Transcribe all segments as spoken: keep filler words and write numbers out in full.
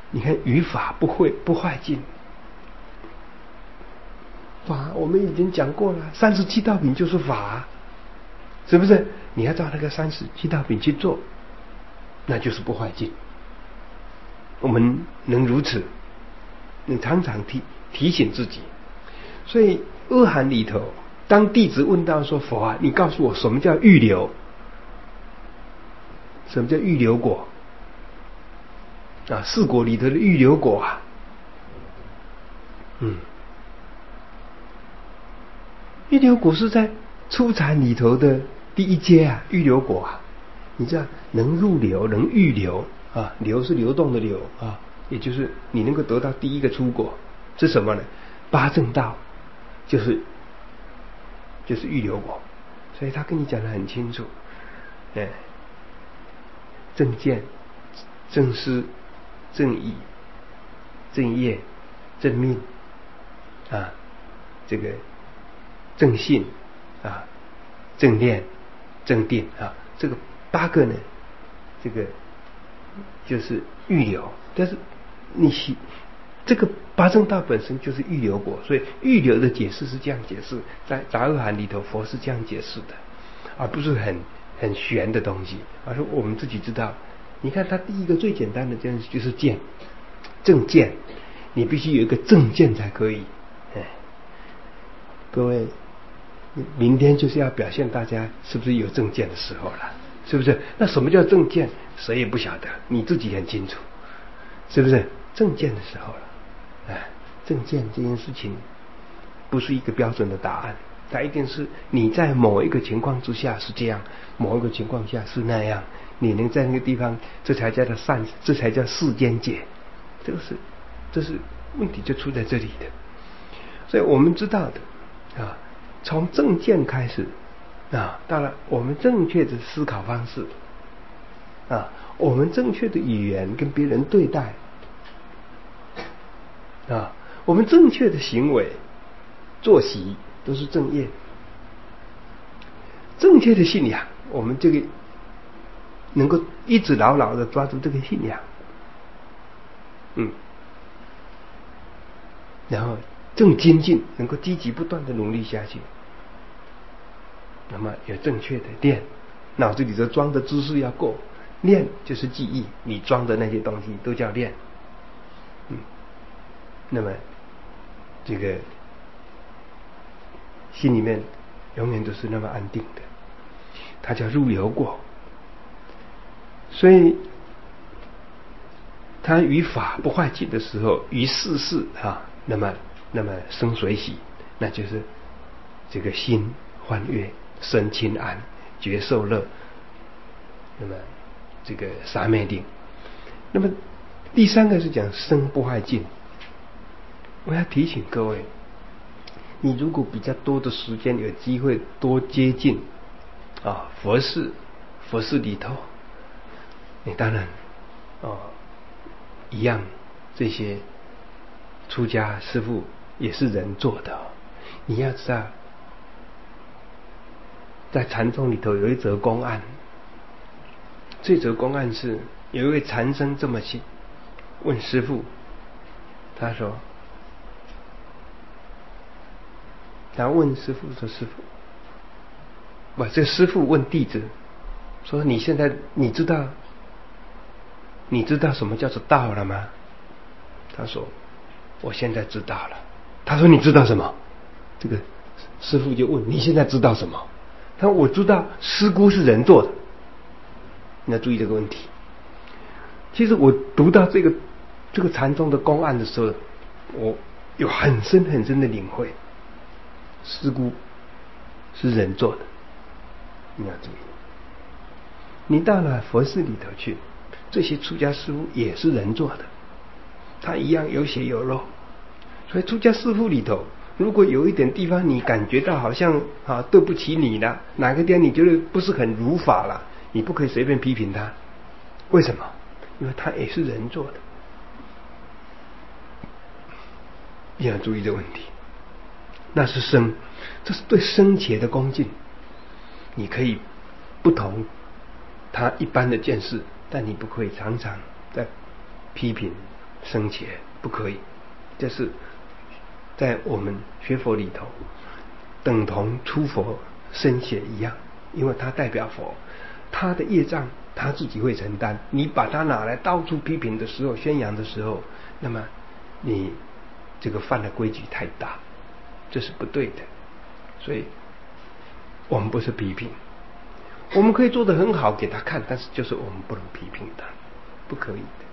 你看语法不会不坏尽。法我们已经讲过了，三十七道品就是法，是不是？你要照那个三十七道品去做，那就是不坏尽。我们能如此，你常常提提醒自己。所以阿含里头，当弟子问到说：“佛啊，你告诉我什么叫预流？什么叫预流果？啊，四果里头的预流果啊，嗯。”预流果是在初禅里头的第一阶啊，预流果啊，你知道能入流，能预流啊，流是流动的流啊，也就是你能够得到第一个出果是什么呢？八正道，就是就是预流果，所以他跟你讲得很清楚，哎，正见、正思、正意、正业、正命啊，这个。正信啊，正念、正定啊，这个八个呢，这个就是预流。但是你这个八正道本身就是预流果，所以预流的解释是这样解释，在杂二含里头佛是这样解释的，而不是很很玄的东西，而是我们自己知道。你看，它第一个最简单的这样就是见，正见，你必须有一个正见才可以。哎，各位。明天就是要表现大家是不是有正见的时候了，是不是？那什么叫正见？谁也不晓得，你自己很清楚，是不是？正见的时候了，哎，正见这件事情不是一个标准的答案，它一定是你在某一个情况之下是这样，某一个情况下是那样，你能在那个地方，这才叫做善，这才叫世间解。这个是，这是问题就出在这里的。所以我们知道的啊。从正见开始啊，到了我们正确的思考方式啊，我们正确的语言跟别人对待啊，我们正确的行为作息都是正业，正确的信仰，我们这个能够一直牢牢的抓住这个信仰，嗯，然后正精进，能够积极不断的努力下去。那么有正确的练，脑子里头装的知识要够，练就是记忆，你装的那些东西都叫练。嗯，那么这个心里面永远都是那么安定的，它叫入流过。所以它于法不坏尽的时候，于世事啊，那么那么生随喜，那就是这个心欢悦。身清安，觉受乐，那么这个三昧定。那么第三个是讲生不坏尽。我要提醒各位，你如果比较多的时间有机会多接近啊佛事，佛事里头，你当然哦一样，这些出家师父也是人做的，你要知道。在禅宗里头有一则公案，这则公案是有一位禅僧这么去问师父，他说，他问师父说：“师父，不，这师父问弟子说，你现在你知道你知道什么叫做道了吗？”他说：“我现在知道了。”他说：“你知道什么？”这个师父就问：“你现在知道什么？”他说：“我知道尸骨是人做的。”你要注意这个问题。其实我读到这个这个禅宗的公案的时候，我有很深很深的领会，尸骨是人做的。你要注意，你到了佛寺里头去，这些出家师父也是人做的，他一样有血有肉。所以出家师父里头，如果有一点地方你感觉到好像啊对不起你了，哪个地方你觉得不是很如法了，你不可以随便批评他。为什么？因为他也是人做的。你要注意这个问题。那是生，这是对生前的恭敬。你可以不同他一般的见识，但你不可以常常在批评生前不可以，这是在我们学佛里头等同出佛生前一样，因为它代表佛，他的业障他自己会承担，你把它拿来到处批评的时候，宣扬的时候，那么你这个犯的规矩太大，这是不对的。所以我们不是批评，我们可以做得很好给他看，但是就是我们不能批评他，不可以的。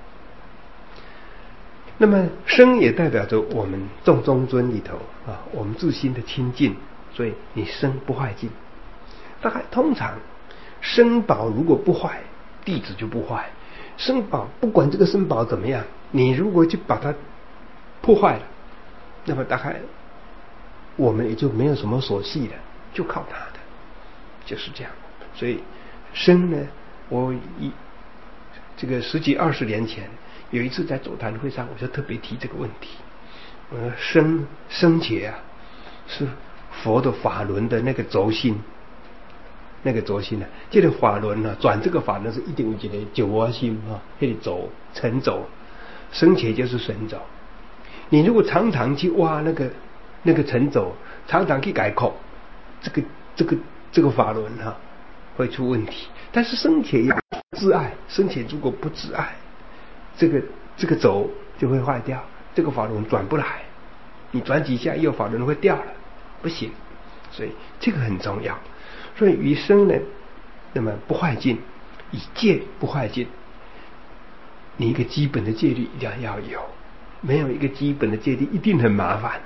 那么生也代表着我们众中尊里头啊，我们自心的清净，所以你生不坏净。大概通常生宝如果不坏，弟子就不坏。生宝不管这个生宝怎么样，你如果去把它破坏了，那么大概我们也就没有什么所系了，就靠它的，就是这样。所以生呢，我一这个十几二十年前有一次在座谈会上，我就特别提这个问题。呃，生生劫啊，是佛的法轮的那个轴心，那个轴心呢、啊，这个法轮呢、啊，转这个法轮是一定有一个九华心啊，那个轴沉轴，生劫就是神轴。你如果常常去挖那个那个沉轴，常常去改口，这个这个这个法轮哈、啊、会出问题。但是生劫要自爱，生劫如果不自爱，这个这个轴就会坏掉，这个法轮转不来，你转几下右法轮会掉了，不行。所以这个很重要。所以余生呢，那么不坏净，以戒不坏净，你一个基本的戒律一定要有，没有一个基本的戒律一定很麻烦。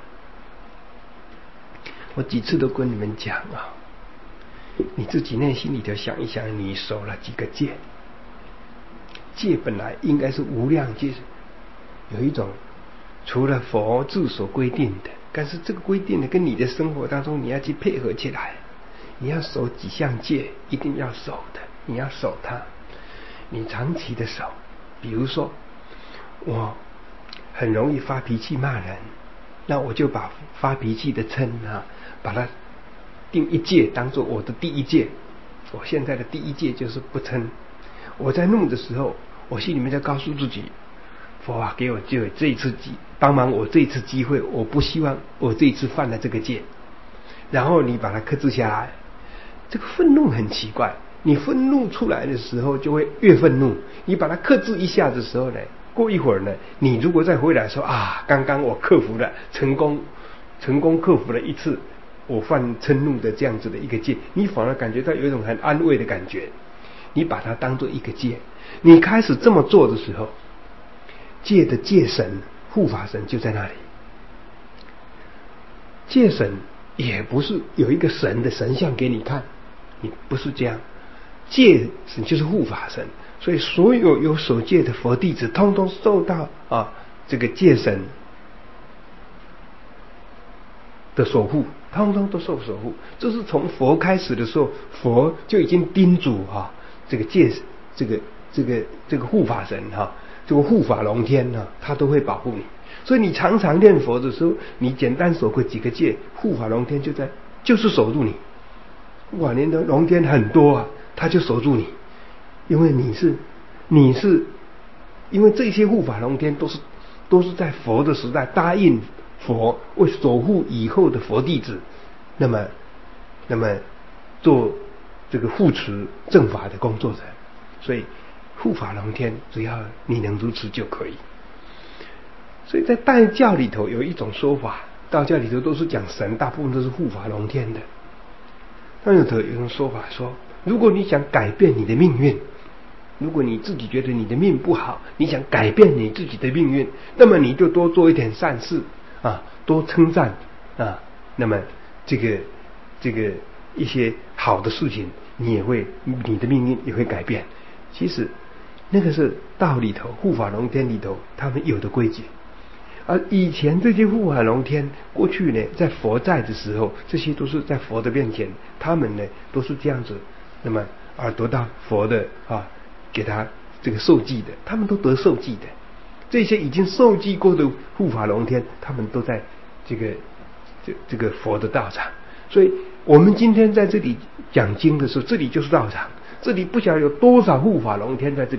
我几次都跟你们讲啊，你自己内心里头想一想，你守了几个戒？戒本来应该是无量戒，有一种除了佛制所规定的，但是这个规定呢，跟你的生活当中你要去配合起来。你要守几项戒，一定要守的，你要守它，你长期的守。比如说，我很容易发脾气骂人，那我就把发脾气的嗔啊，把它定一戒当做我的第一戒。我现在的第一戒就是不嗔。我在怒的时候，我心里面在告诉自己，佛啊，给我机会，这一次机帮忙我这一次机会，我不希望我这一次犯了这个戒。然后你把它克制下来。这个愤怒很奇怪，你愤怒出来的时候就会越愤怒，你把它克制一下的时候呢，过一会儿呢，你如果再回来说啊，刚刚我克服了，成功成功克服了一次我犯嗔怒的这样子的一个戒，你反而感觉到有一种很安慰的感觉，你把它当做一个戒。你开始这么做的时候，戒的戒神护法神就在那里。戒神也不是有一个神的神像给你看，你不是这样，戒神就是护法神，所以所有有守戒的佛弟子，通通受到啊这个戒神的守护，通通都受守护。这是从佛开始的时候，佛就已经叮嘱啊，这个戒这个这个这个护法神哈、啊，这个护法龙天呢、啊，他都会保护你。所以你常常念佛的时候，你简单守过几个戒，护法龙天就在就是守住你。护法龙的龙天很多啊，他就守住你，因为你是你是因为这些护法龙天都是都是在佛的时代答应佛为守护以后的佛弟子，那么那么做这个护持正法的工作者，所以护法龙天只要你能如此就可以。所以在道教里头有一种说法，道教里头都是讲神，大部分都是护法龙天的。但有的有一种说法说，如果你想改变你的命运，如果你自己觉得你的命不好，你想改变你自己的命运，那么你就多做一点善事啊，多称赞啊，那么这个这个一些好的事情，你也会你的命运也会改变。其实那个是道里头护法龙天里头他们有的规矩。而以前这些护法龙天，过去呢，在佛在的时候，这些都是在佛的面前，他们呢都是这样子，那么而得到佛的啊，给他这个受记的，他们都得受记的。这些已经受记过的护法龙天，他们都在这个这这个佛的道场。所以我们今天在这里讲经的时候，这里就是道场，这里不晓得有多少护法龙天在这里。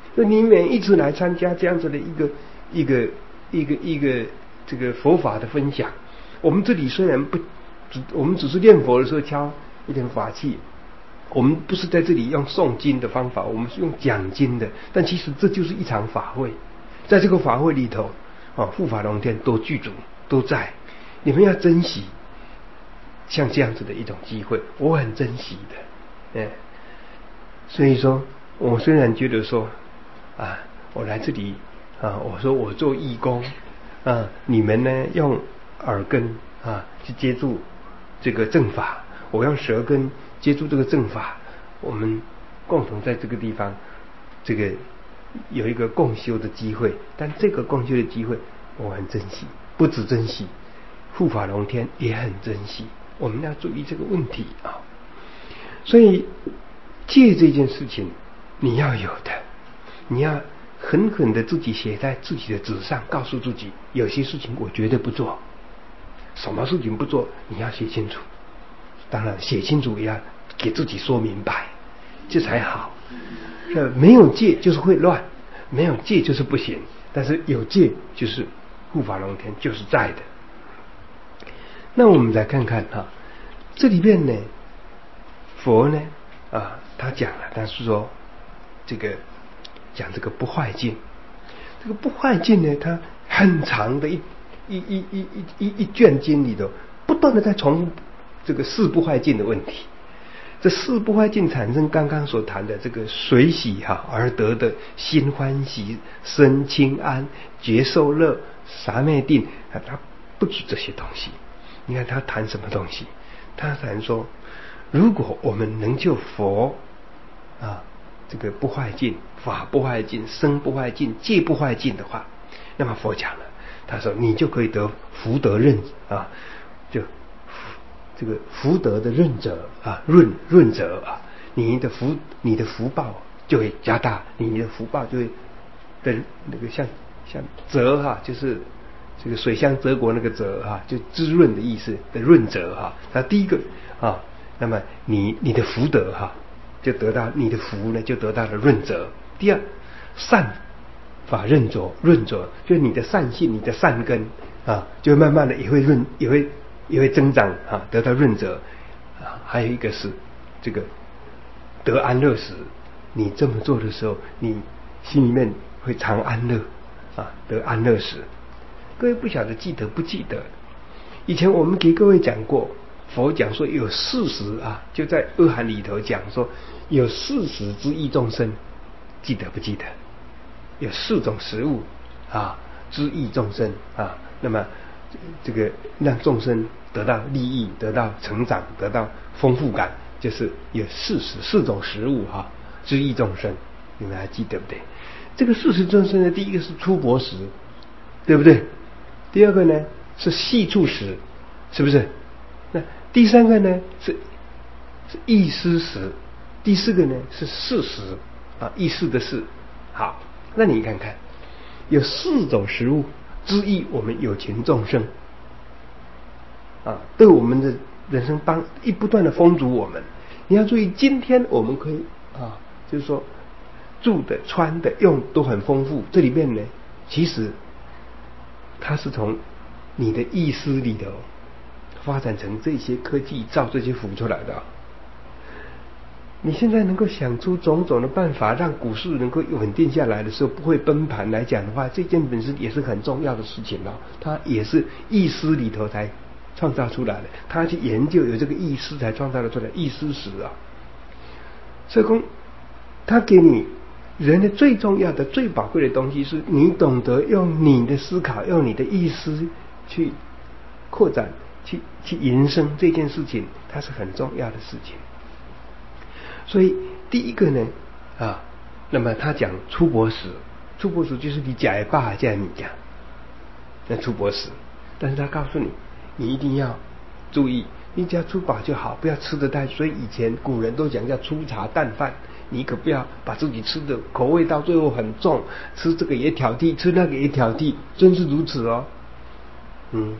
那你每一次来参加这样子的一个一个一个一个这个佛法的分享，我们这里虽然不只我们只是念佛的时候敲一点法器，我们不是在这里用诵经的方法，我们是用讲经的，但其实这就是一场法会，在这个法会里头啊，护法龙天都具足都在，你们要珍惜像这样子的一种机会，我很珍惜的，哎，所以说我虽然觉得说啊，我来这里啊，我说我做义工啊，你们呢用耳根啊去接触这个正法，我用舌根接触这个正法，我们共同在这个地方这个有一个共修的机会，但这个共修的机会我很珍惜，不只珍惜，护法龙天也很珍惜，我们要注意这个问题啊。所以戒这件事情你要有的，你要狠狠的自己写在自己的纸上，告诉自己有些事情我绝对不做，什么事情不做你要写清楚，当然写清楚也要给自己说明白，这才好。没有戒就是会乱，没有戒就是不行，但是有戒就是护法龙天就是在的。那我们再看看哈，这里面呢佛呢啊他讲了，他是说这个讲这个不坏境，这个不坏境呢它很长的一一一一一一一卷经里头不断的在重复这个四不坏境的问题。这四不坏境产生刚刚所谈的这个随喜哈而得的心欢喜、身轻安、觉受乐、三昧定，他不止这些东西。你看他谈什么东西？他谈说，如果我们能就佛啊这个不坏境、法不坏境、身不坏境、戒不坏境的话，那么佛讲了，他说你就可以得福德任啊，就这个福德的润泽啊，润润泽啊，你的福你的福报就会加大，你的福报就会的那个像像泽哈、啊，就是这个水乡泽国那个泽哈、啊，就滋润的意思的润泽哈、啊。那第一个啊，那么你你的福德哈、啊，就得到你的福呢就得到了润泽。第二，善法润泽润泽，就是你的善性、你的善根啊，就慢慢的也会润也会。也会增长啊，得到润泽啊。还有一个是这个得安乐时，你这么做的时候，你心里面会常安乐啊，得安乐时。各位不晓得记得不记得？以前我们给各位讲过，佛讲说有四十啊，就在阿含里头讲说有四十之一众生，记得不记得？有四种食物啊，之一众生啊，那么这个让众生得到利益、得到成长、得到丰富感，就是有四十四种食物哈、啊，之一众生，你们还记得不对？这个四十众生呢，第一个是粗薄食，对不对？第二个呢是细处食，是不是？那第三个呢是是意思食，第四个呢是事食啊，意思的事。好，那你看看，有四种食物之一，我们有情众生啊，对我们的人生帮一不断的丰足我们。你要注意，今天我们可以啊，就是说住的、穿的、用都很丰富。这里面呢，其实它是从你的意识里头发展成这些科技造这些福出来的。你现在能够想出种种的办法，让股市能够稳定下来的时候不会崩盘来讲的话，这件本身也是很重要的事情了。它也是意识里头才创造出来的，他去研究有这个意识才创造了出来意识史啊。所以说，他给你人的最重要的、最宝贵的东西，是你懂得用你的思考、用你的意识去扩展、去去延伸这件事情，它是很重要的事情。所以第一个呢啊，那么他讲粗薄食，粗薄食就是你假爸这样你讲，那粗薄食，但是他告诉你，你一定要注意，你只要吃饱就好，不要吃得太。所以以前古人都讲叫粗茶淡饭，你可不要把自己吃的口味到最后很重，吃这个也挑剔，吃那个也挑剔，真是如此哦。嗯，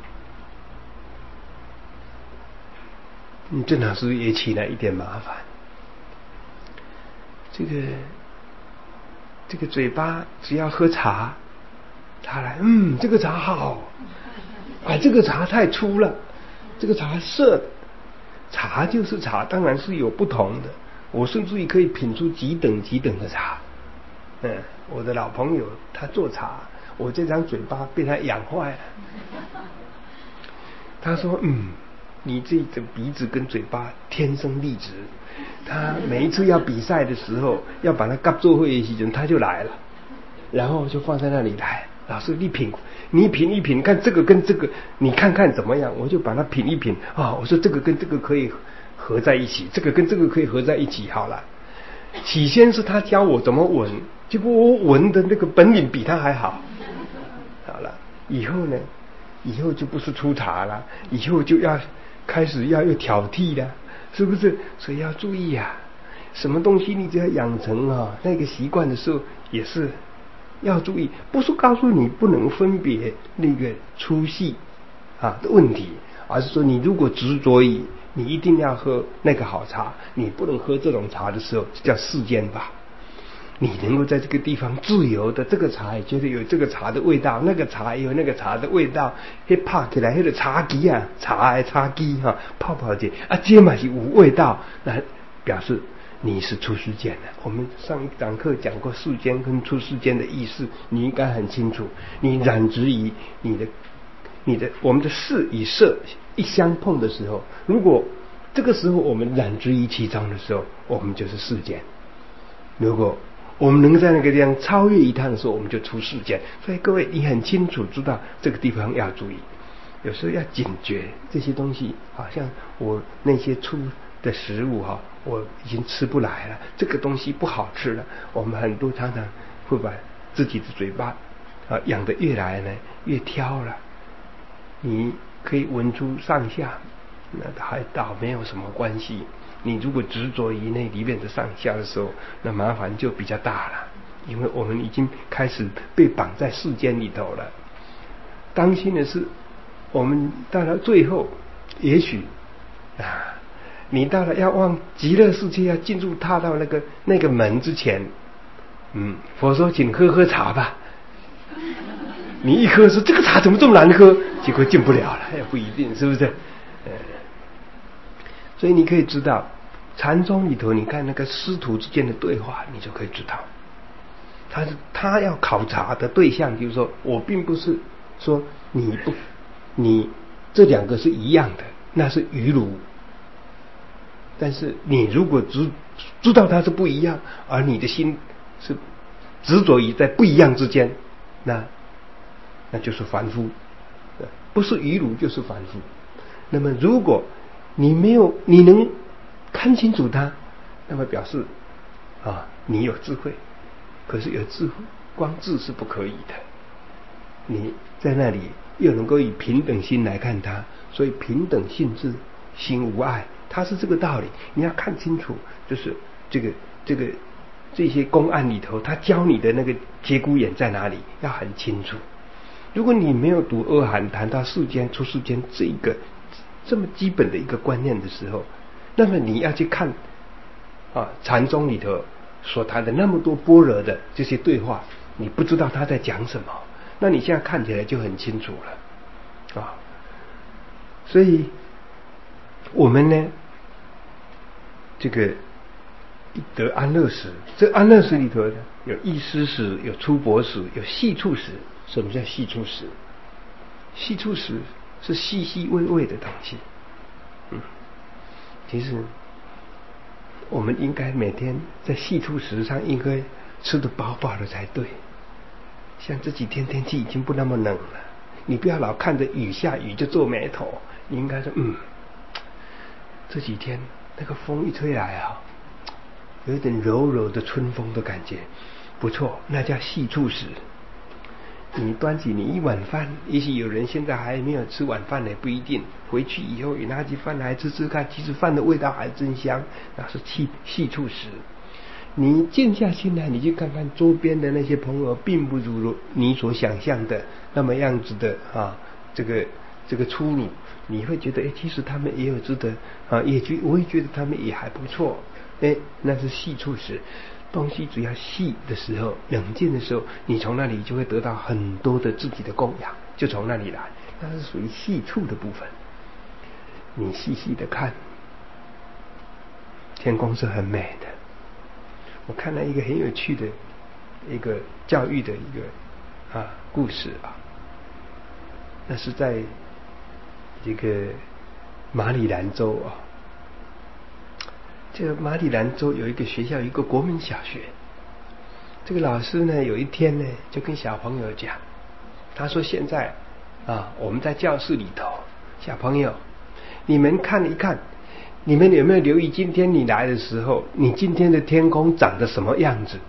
你正好是也起来一点麻烦。这个这个嘴巴只要喝茶，他来，嗯，这个茶好，啊，这个茶太粗了，这个茶涩的。茶就是茶，当然是有不同的。我甚至于可以品出几等几等的茶。嗯，我的老朋友他做茶，我这张嘴巴被他养坏了。他说：“嗯，你这个鼻子跟嘴巴天生丽质。”他每一次要比赛的时候，要把它夹做会的时候，他就来了，然后就放在那里来。老师，你品，你品一品，看这个跟这个，你看看怎么样？我就把它品一品啊。我说这个跟这个可以合在一起，这个跟这个可以合在一起。好了，起先是他教我怎么闻，结果我闻的那个本领比他还好。好了，以后呢？以后就不是粗茶了，以后就要开始要有挑剔了，是不是？所以要注意啊，什么东西你只要养成啊那个习惯的时候，也是要注意，不是告诉你不能分别那个粗细啊的问题，而是说你如果执着于你一定要喝那个好茶，你不能喝这种茶的时候，叫世间法。你能够在这个地方自由的，这个茶也觉得有这个茶的味道，那个茶也有那个茶的味道，那泡起来那个茶机啊，茶的茶机哈、啊，泡泡的啊，这嘛是有味道，那表示你是出世间的。我们上一堂课讲过世间跟出世间的意思，你应该很清楚。你染指于你的、你的我们的视与色一相碰的时候，如果这个时候我们染指于其中的时候，我们就是世间。如果我们能在那个地方超越一趟的时候，我们就出世间。所以各位，你很清楚知道这个地方要注意，有时候要警觉这些东西。好像我那些粗的食物哈，我已经吃不来了，这个东西不好吃了。我们很多常常会把自己的嘴巴啊养得越来呢越挑了。你可以闻出上下，那还倒没有什么关系。你如果执着于那里面的上下的时候，那麻烦就比较大了，因为我们已经开始被绑在世间里头了。当心的是，我们到了最后，也许啊，你到了要往极乐世界要进入踏到那个那个门之前，嗯，佛说请喝喝茶吧。你一喝说这个茶怎么这么难喝，结果进不了了，也不一定，是不是？呃所以你可以知道，禅宗里头，你看那个师徒之间的对话，你就可以知道，他是他要考察的对象，就是说我并不是说你不，你这两个是一样的，那是愚儒。但是你如果知知道它是不一样，而你的心是执着于在不一样之间，那那就是凡夫，不是愚儒就是凡夫。那么如果你没有，你能看清楚它，那么表示啊，你有智慧。可是有智慧，光智是不可以的。你在那里又能够以平等心来看它，所以平等性质，心无碍，它是这个道理。你要看清楚，就是这个这个这些公案里头，他教你的那个节骨眼在哪里，要很清楚。如果你没有读阿含谈到世间出世间这一个这么基本的一个观念的时候，那么你要去看啊禅宗里头所谈的那么多般若的这些对话，你不知道他在讲什么，那你现在看起来就很清楚了啊。所以我们呢，这个得安乐时，这安乐时里头有意思时，有出泊时，有细处时。什么叫细处时？细处时是细细微微的东西。嗯，其实我们应该每天在细处时上应该吃得饱饱的才对。像这几天天气已经不那么冷了，你不要老看着雨下雨就皱眉头，你应该说嗯，这几天那个风一吹来啊，有一点柔柔的春风的感觉，不错，那叫细处时。你端起你一碗饭，也许有人现在还没有吃晚饭呢，不一定。回去以后，你拿起饭来吃吃看，其实饭的味道还真香，那是细细处时。你静下心来，你去看看周边的那些朋友，并不如你所想象的那么样子的啊，这个这个粗鲁，你会觉得，哎，其实他们也有值得啊，也觉我也觉得他们也还不错，哎，那是细处时。 东西只要细的时候，冷静的时候，你从那里就会得到很多的自己的供养，就从那里来，那是属于细处的部分。你细细的看，天空是很美的。我看了一个很有趣的一个教育的一个啊故事啊，那是在这个马里兰州啊。这个马里兰州有一个学校，有一个国民小学。这个老师呢，有一天呢，就跟小朋友讲，他说：“现在啊，我们在教室里头，小朋友，你们看一看，你们有没有留意今天你来的时候，你今天的天空长得什么样子？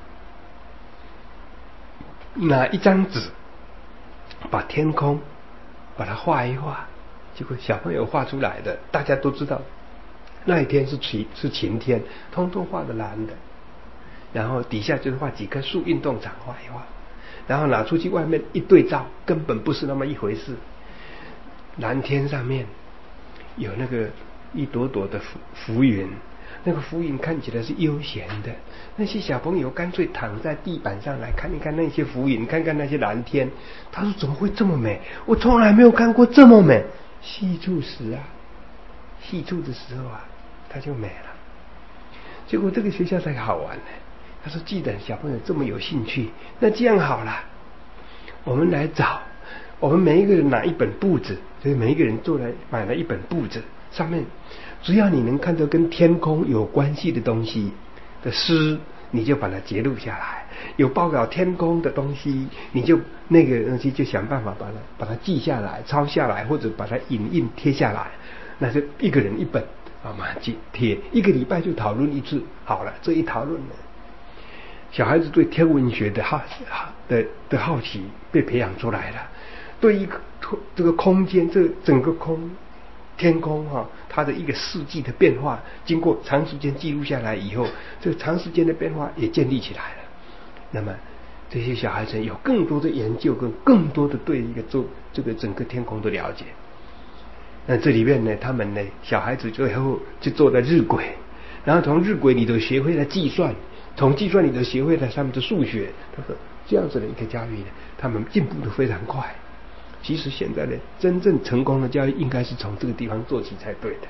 拿一张纸，把天空把它画一画。结果小朋友画出来的，大家都知道。”那一天是晴是晴天，通通画的蓝的，然后底下就是画几棵树，运动场画一画，然后拿出去外面一对照，根本不是那么一回事。蓝天上面有那个一朵朵的浮浮云，那个浮云看起来是悠闲的。那些小朋友干脆躺在地板上来看一看那些浮云，看看那些蓝天。他说：“怎么会这么美？我从来没有看过这么美。”细处时啊，细处的时候啊，它就美了。结果这个学校才好玩呢。他说：“既然小朋友这么有兴趣，那这样好了，我们来找，我们每一个人拿一本簿子，所以每一个人做来买了一本簿子，上面只要你能看到跟天空有关系的东西的诗，你就把它截录下来；有报告天空的东西，你就那个东西就想办法把它把它记下来、抄下来，或者把它影印贴下来。那就一个人一本啊，马上贴，一个礼拜就讨论一次。好了，这一讨论呢，小孩子对天文学的好的的好奇被培养出来了，对一个这个空间，这整个空天空哈、啊，它的一个世纪的变化，经过长时间记录下来以后，这个长时间的变化也建立起来了。那么这些小孩子有更多的研究，跟更多的对一个周这个整个天空的了解。那这里面呢，他们呢，小孩子最后就做了日晷，然后从日晷里头学会了计算，从计算里头学会了他们的数学。他说这样子的一个教育呢，他们进步的非常快。其实现在的真正成功的教育，应该是从这个地方做起才对的。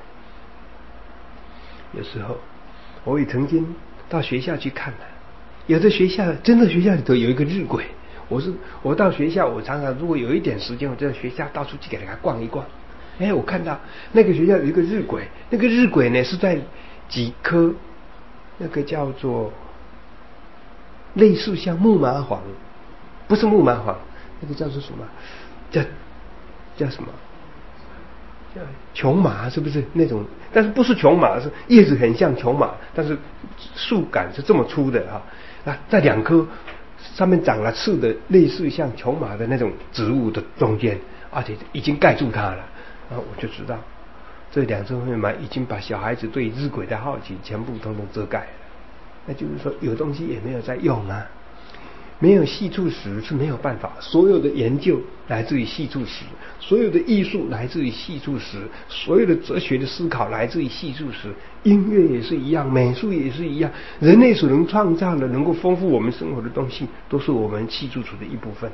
有时候我也曾经到学校去看了，有的学校真的学校里头有一个日晷。我是我到学校，我常常如果有一点时间，我就在学校到处去给大家逛一逛。哎，我看到那个学校有一个日晷，那个日晷呢是在几棵那个叫做类似像木麻黄，不是木麻黄，那个叫做什么？叫叫什么？叫琼麻，是不是那种？但是不是琼麻，是叶子很像琼麻，但是树干是这么粗的哈。啊，在两棵上面长了刺的类似像琼麻的那种植物的中间，而且已经盖住它了。然后我就知道，这两棵木麻已经把小孩子对日晷的好奇全部统统遮盖了。那就是说，有东西也没有在用啊。没有细处时是没有办法，所有的研究来自于细处时，所有的艺术来自于细处时，所有的哲学的思考来自于细处时，音乐也是一样，美术也是一样，人类所能创造的能够丰富我们生活的东西，都是我们细处时的一部分。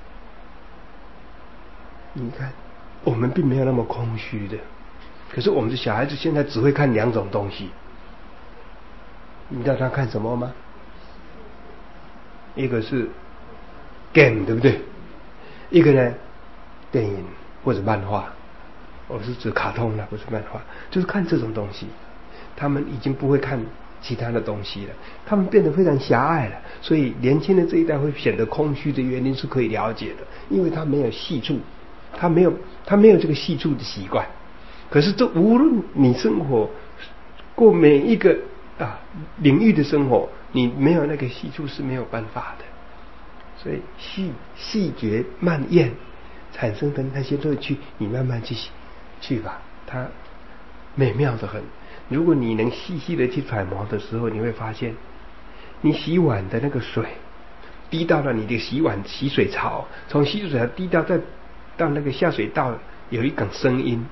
你看，我们并没有那么空虚的，可是我们的小孩子现在只会看两种东西，你知道他看什么吗？一个是 game， 对不对？一个呢，电影或者漫画，我是指卡通了，不是漫画，就是看这种东西。他们已经不会看其他的东西了，他们变得非常狭隘了。所以年轻的这一代会显得空虚的原因是可以了解的，因为他没有细处，他没有他没有这个细处的习惯。可是这无论你生活过每一个啊领域的生活，你没有那个细处是没有办法的。所以细细嚼慢咽产生的那些乐趣，你慢慢去去吧，它美妙的很。如果你能细细的去揣摩的时候，你会发现，你洗碗的那个水滴到了你的洗碗洗水槽，从洗水槽滴到再到那个下水道有一梗声音，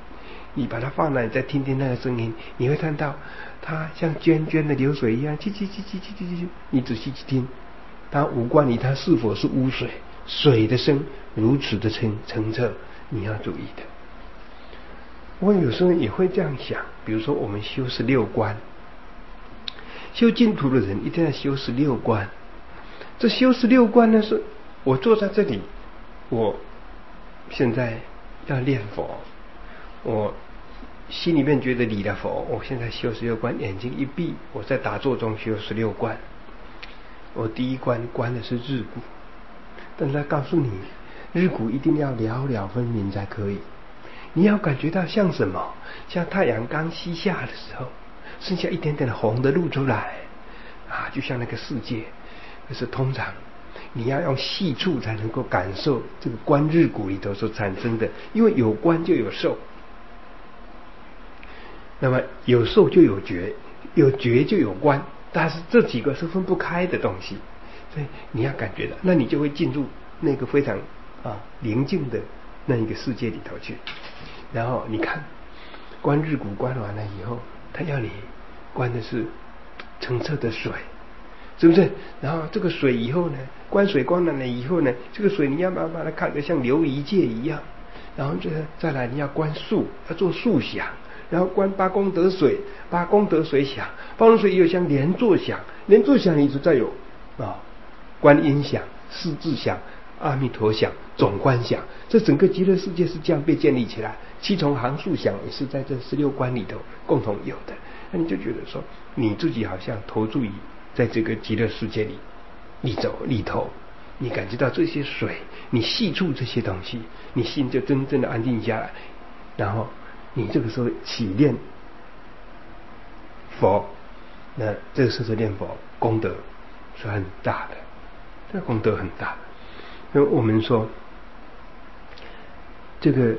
你把它放那，你再听听那个声音，你会看到它像涓涓的流水一样，叽叽叽叽叽叽叽叽。你仔细去听，它无关于它是否是污水，水的声如此的清澄澈，你要注意的。我有时候也会这样想，比如说我们修十六观，修净土的人一定要修十六观。这修十六观呢，是我坐在这里，我现在要念佛，我心里面觉得礼了佛，我现在修十六观，眼睛一闭，我在打坐中修十六观。我第一关关的是日鼓，但他告诉你，日鼓一定要了了分明才可以。你要感觉到像什么？像太阳刚西下的时候，剩下一点点红的露出来啊，就像那个世界。可是通常你要用细处才能够感受这个观日鼓里头所产生的，因为有观就有受，那么有受就有觉，有觉就有观，但是这几个是分不开的东西，所以你要感觉到，那你就会进入那个非常啊宁静的那一个世界里头去。然后你看观日鼓观完了以后，他要你观的是澄澈的水，是不是？然后这个水以后呢，观水观完了以后呢，这个水你要把它看得像琉璃界一样。然后这再来你要观树，要做树想，然后观八功德水，八功德水想，八功德水又像莲座想，莲座想一直在有啊，观音想、四智想、阿弥陀想、总观想，这整个极乐世界是这样被建立起来。七重行数想也是在这十六观里头共同有的。那你就觉得说，你自己好像投注于在这个极乐世界里里走里头，你感觉到这些水，你细触这些东西，你心就真正的安定下来。然后你这个时候起念佛，那这个时候念佛功德是很大的，这个功德很大。因为我们说这个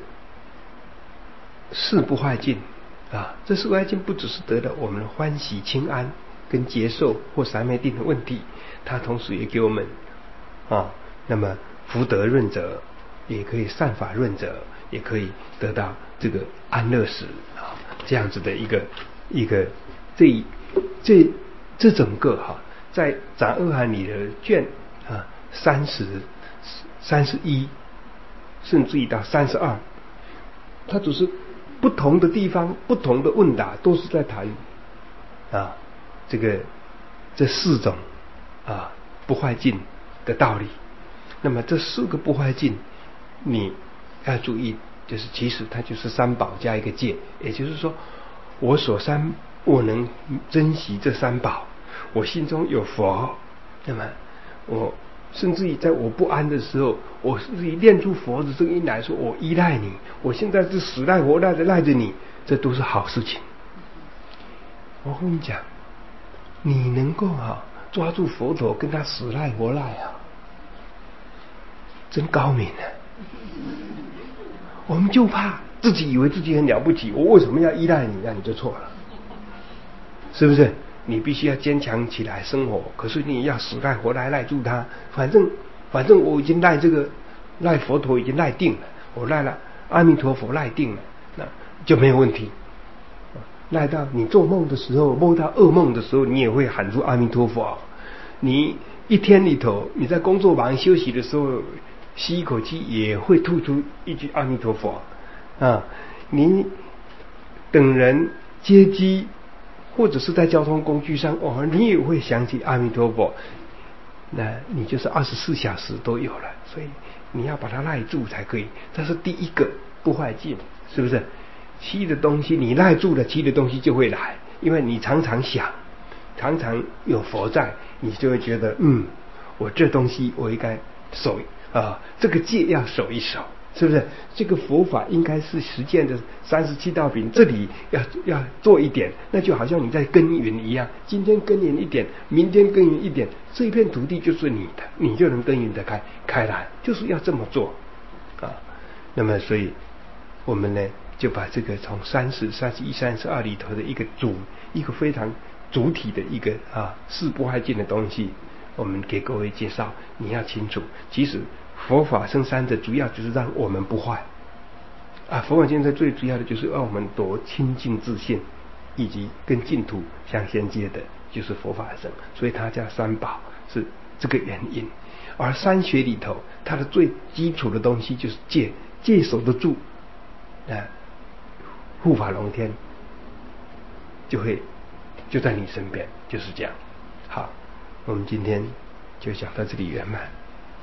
事不坏尽啊，这事不坏尽不只是得了我们欢喜清安跟接受或三昧定的问题，它同时也给我们啊，那么福德润泽，也可以善法润泽，也可以得到这个安乐死啊，这样子的一个一个这这这整个哈、啊，在杂阿含里的卷啊三十三十一，甚至于到三十二，它只是不同的地方不同的问答都是在谈啊这个这四种啊不坏尽的道理。那么这四个不坏尽你要注意，就是其实它就是三宝加一个戒，也就是说我所三我能珍惜这三宝，我心中有佛，那么我甚至于在我不安的时候，我甚至于念出佛的声音来说，我依赖你，我现在是死赖活赖的赖着你，这都是好事情。我跟你讲，你能够啊抓住佛陀跟他死赖活赖啊，真高明啊！我们就怕自己以为自己很了不起，我为什么要依赖你？那你就错了，是不是？你必须要坚强起来生活，可是你要死赖活赖赖住他，反正反正我已经赖这个赖佛陀已经赖定了，我赖了阿弥陀佛赖定了，那就没有问题。赖到你做梦的时候，梦到噩梦的时候，你也会喊出阿弥陀佛。你一天里头，你在工作忙休息的时候，吸一口气也会吐出一句阿弥陀佛啊。你等人接机，或者是在交通工具上，哦，你也会想起阿弥陀佛。那你就是二十四小时都有了，所以你要把它赖住才可以。这是第一个不坏尽，是不是？其余的东西你赖住了，其余的东西就会来，因为你常常想，常常有佛在，你就会觉得，嗯，我这东西我应该守啊，这个戒要守一守，是不是？这个佛法应该是实践的三十七道品，这里要要做一点，那就好像你在耕耘一样，今天耕耘一点，明天耕耘一点，这一片土地就是你的，你就能耕耘得开开来，就是要这么做啊。那么所以我们呢，就把这个从三十、三十一、三十二里头的一个主，一个非常主体的一个啊事不坏尽的东西，我们给各位介绍。你要清楚，其实佛法生三者，主要就是让我们不坏啊，佛法现在最主要的就是让我们多清净自信，以及跟净土相衔接的，就是佛法僧，所以它叫三宝，是这个原因。而三学里头，它的最基础的东西就是戒，戒守得住，啊，护法龙天就会就在你身边，就是这样。好，我们今天就讲到这里圆满。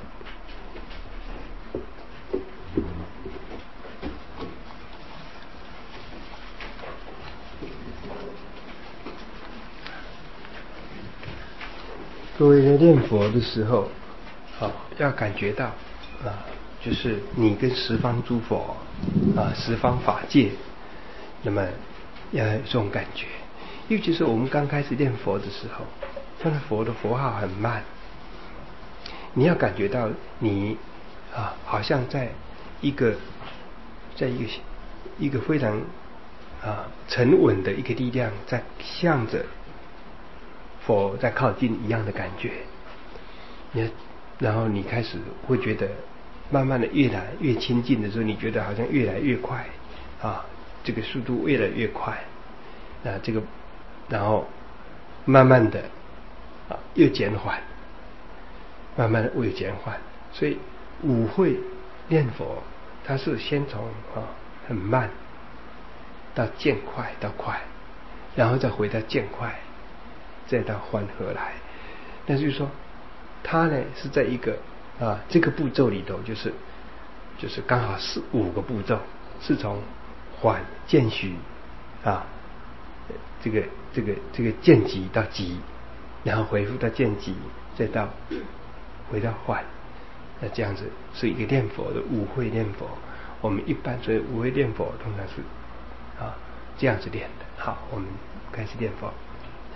各位在念佛的时候，啊，要感觉到啊，就是你跟十方诸佛啊，十方法界，那么要有这种感觉。尤其是我们刚开始念佛的时候，看到佛的佛号很慢，你要感觉到你啊，好像在一个，在一个一个非常啊沉稳的一个力量，在向着佛在靠近一样的感觉。你然后你开始会觉得，慢慢的越来越亲近的时候，你觉得好像越来越快啊，这个速度越来越快啊，这个然后慢慢的啊又减缓，慢慢的又减缓。所以五会念佛，它是先从啊很慢到渐快到快，然后再回到渐快，再到缓和来。那就是说，它呢是在一个啊这个步骤里头，就是就是刚好是五个步骤，是从缓渐徐啊，这个这个这个渐急到急，然后回复到渐急，再到回到缓。那这样子是一个念佛的五会念佛。我们一般所以五会念佛通常是啊这样子念的。好，我们开始念佛。